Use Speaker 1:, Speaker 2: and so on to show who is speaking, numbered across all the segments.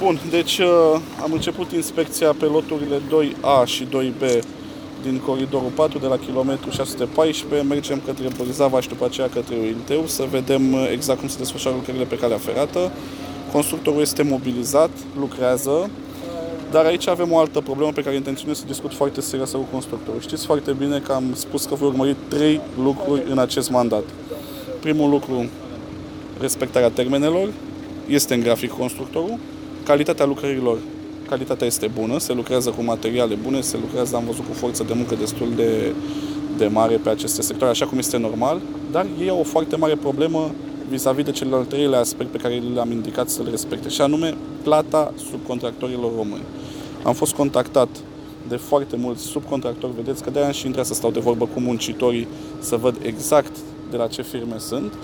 Speaker 1: Bun, deci am început inspecția pe loturile 2A și 2B din coridorul 4 de la kilometru 614. Mergem către Bârzava și după aceea către Uinteu să vedem exact cum se desfășoară lucrările pe calea ferată. Constructorul este mobilizat, lucrează, dar aici avem o altă problemă pe care intenționez să discut foarte serioasă cu constructorul. Știți foarte bine că am spus că voi urmări 3 lucruri în acest mandat. Primul lucru, respectarea termenelor, este în grafic constructorul. Calitatea lucrărilor, calitatea este bună, se lucrează cu materiale bune, se lucrează, am văzut, cu forță de muncă destul de mare pe aceste sectoare, așa cum este normal, dar ei au o foarte mare problemă vis-a-vis de cel al treilea aspect pe care le-am indicat să le respecte, și anume plata subcontractorilor români. Am fost contactat de foarte mulți subcontractori, vedeți că de-aia am și intrat să stau de vorbă cu muncitorii, să văd exact de la ce firme sunt.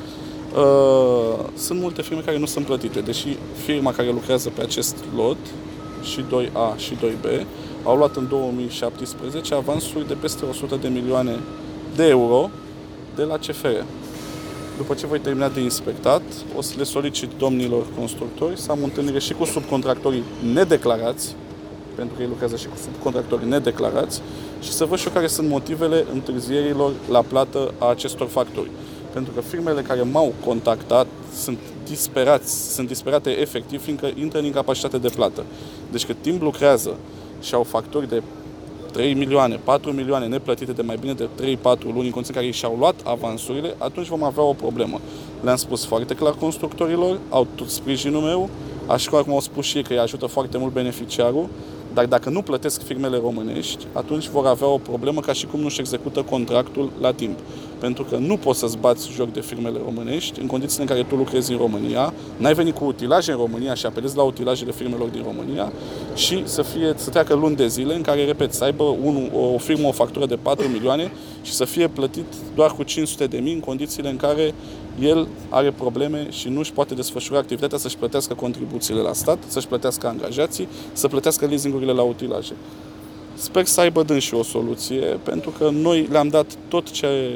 Speaker 1: Sunt multe firme care nu sunt plătite, deși firma care lucrează pe acest lot, și 2A și 2B, au luat în 2017 avansuri de peste 100 de milioane de euro de la CFR. După ce voi termina de inspectat, o să le solicit domnilor constructori să am o întâlnire și cu subcontractorii nedeclarați, pentru că ei lucrează și cu subcontractorii nedeclarați, și să văd și eu care sunt motivele întârzierilor la plată a acestor facturi. Pentru că firmele care m-au contactat sunt disperate efectiv, fiindcă intră în incapacitate de plată. Deci cât timp lucrează și au facturi de 3 milioane, 4 milioane neplătite de mai bine de 3-4 luni, în condiții în care ei și-au luat avansurile, atunci vom avea o problemă. Le-am spus foarte clar constructorilor, au tot sprijinul meu, așa cum au spus și ei că îi ajută foarte mult beneficiarul, dar dacă nu plătesc firmele românești, atunci vor avea o problemă ca și cum nu-și execută contractul la timp. Pentru că nu poți să-ți bați joc de firmele românești în condițiile în care tu lucrezi în România, n-ai venit cu utilaje în România și apelezi la utilajele firmelor din România și să treacă luni de zile în care, repet, să aibă o firmă o factură de 4 milioane și să fie plătit doar cu 500.000 în condițiile în care el are probleme și nu își poate desfășura activitatea, să-și plătească contribuțiile la stat, să-și plătească angajații, să plătească leasingurile la utilaje. Sper să aibă dânsi o soluție, pentru că noi le-am dat tot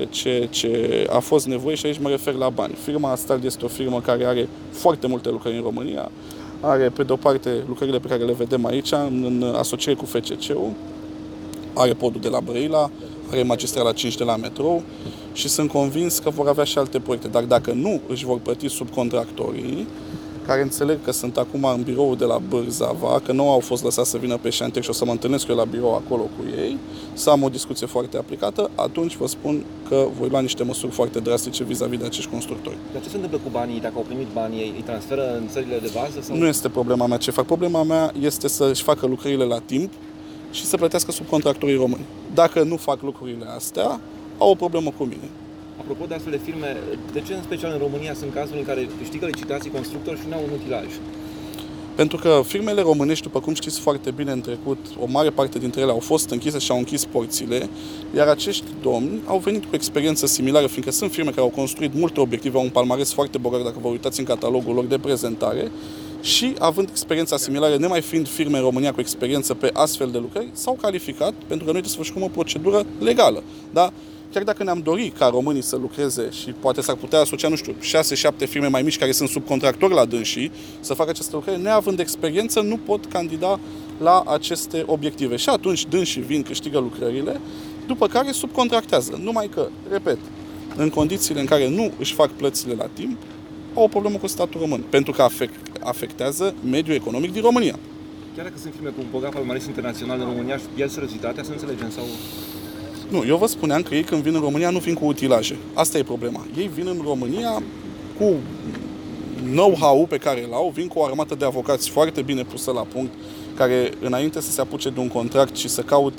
Speaker 1: ce a fost nevoie și aici mă refer la bani. Firma Astal este o firmă care are foarte multe lucrări în România, are pe de-o parte lucrările pe care le vedem aici, în asociere cu FCC-ul, are podul de la Brăila, are magistrala 5 de la metrou și sunt convins că vor avea și alte proiecte. Dar dacă nu își vor plăti subcontractorii, care înțeleg că sunt acum în biroul de la Bârzava, că nu au fost lăsați să vină pe șantier și o să mă întâlnesc eu la birou acolo cu ei, să am o discuție foarte aplicată, atunci vă spun că voi lua niște măsuri foarte drastice vis-a-vis de acești constructori.
Speaker 2: Dar ce se întâmplă cu banii? Dacă au primit banii, îi transferă în țările de bază? Sau?
Speaker 1: Nu este problema mea ce fac. Problema mea este să-și facă lucrările la timp și să plătească subcontractorii români. Dacă nu fac lucrurile astea, au o problemă cu mine.
Speaker 2: Apropo de astfel de firme, de ce în special în România sunt cazuri în care câștigă licitații constructori și nu au un utilaj?
Speaker 1: Pentru că firmele românești, după cum știți foarte bine, în trecut, o mare parte dintre ele au fost închise și au închis porțile, iar acești domni au venit cu experiență similară, fiindcă sunt firme care au construit multe obiective, au un palmares foarte bogat, dacă vă uitați în catalogul lor de prezentare, și având experiența similară, nemai fiind firme în România cu experiență pe astfel de lucrări, s-au calificat pentru că noi desfășurăm o procedură legală. Da? Chiar dacă ne-am dorit ca românii să lucreze și poate s-ar putea asocia, nu știu, 6-7 firme mai mici care sunt subcontractori la dânsii să facă aceste lucrări, neavând experiență, nu pot candida la aceste obiective. Și atunci dânsii vin, câștigă lucrările, după care subcontractează. Numai că, repet, în condițiile în care nu își fac plățile la timp, au o problemă cu statul român, pentru că afectează mediul economic din România.
Speaker 2: Chiar dacă sunt firme cu un bogat palmares internațional în România și pierd seriozitatea, să înțelegem, sau...
Speaker 1: Nu, eu vă spuneam că ei când vin în România nu vin cu utilaje. Asta e problema. Ei vin în România cu know-how pe care îl au, vin cu o armată de avocați foarte bine pusă la punct, care înainte să se apuce de un contract și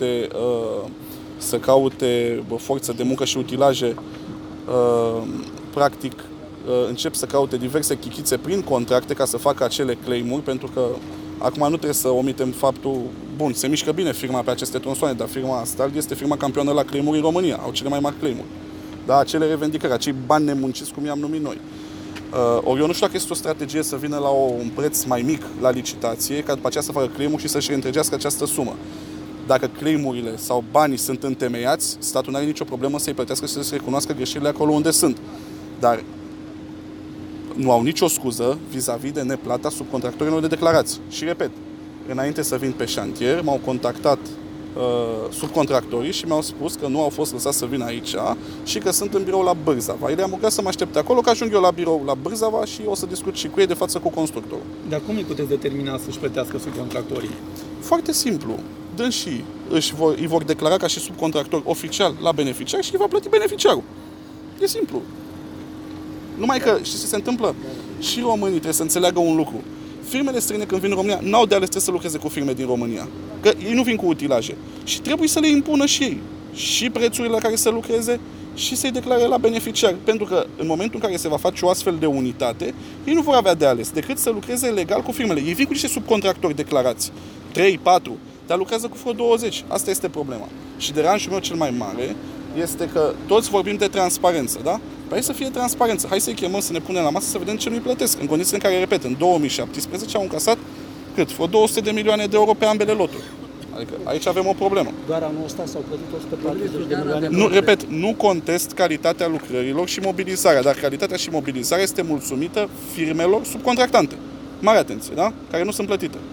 Speaker 1: să caute forță de muncă și utilaje, practic încep să caute diverse chichițe prin contracte ca să facă acele claim-uri, pentru că acum nu trebuie să omitem faptul, bun, se mișcă bine firma pe aceste tronsoane, dar firma Astal este firma campioană la claim-uri în România, au cele mai mari claim-uri. Da, acele revendicări, acei bani nemunciți, cum i-am numit noi. Ori eu nu știu dacă este o strategie să vină la un preț mai mic la licitație, ca după aceea să facă claim-uri și să-și reîntregească această sumă. Dacă claim-urile sau banii sunt întemeiați, statul nu are nicio problemă să-i plătească și să-și recunoască greșelile acolo unde sunt. Dar nu au nicio scuză vis-a-vis de neplata subcontractorilor de declarații. Și repet, înainte să vin pe șantier, m-au contactat subcontractorii și mi-au spus că nu au fost lăsați să vină aici și că sunt în birou la Bârzava. Ei am rugat să mă aștepte acolo, că ajung eu la birou la Bârzava și o să discut și cu ei de față cu constructorul.
Speaker 3: Dar cum îi puteți determina să-și plătească subcontractorii?
Speaker 1: Foarte simplu. Dânsii îi vor declara ca și subcontractor oficial la beneficiar și îi va plăti beneficiarul. E simplu. Numai că, știți ce se întâmplă? Și românii trebuie să înțeleagă un lucru. Firmele străine când vin în România n-au de ales, trebuie să lucreze cu firme din România. Că ei nu vin cu utilaje. Și trebuie să le impună și ei. Și prețurile la care să lucreze și să-i declare la beneficiar. Pentru că în momentul în care se va face o astfel de unitate, ei nu vor avea de ales decât să lucreze legal cu firmele. Ei vin cu niște subcontractori declarați. 3, 4, dar lucrează cu vreo 20. Asta este problema. Și deranjul meu cel mai mare este că toți vorbim de transparență, da? Păi hai să fie transparență. Hai să-i chemăm să ne punem la masă să vedem ce nu-i plătesc. În condiții în care, repet, în 2017 au încasat cât? Vreo 200 de milioane de euro pe ambele loturi. Adică aici avem o problemă.
Speaker 4: Doar anul ăsta s-au plătit 140 de milioane.
Speaker 1: Nu, repet, nu contest calitatea lucrărilor și mobilizarea, dar calitatea și mobilizarea este mulțumită firmelor subcontractante. Mare atenție, da? Care nu sunt plătite.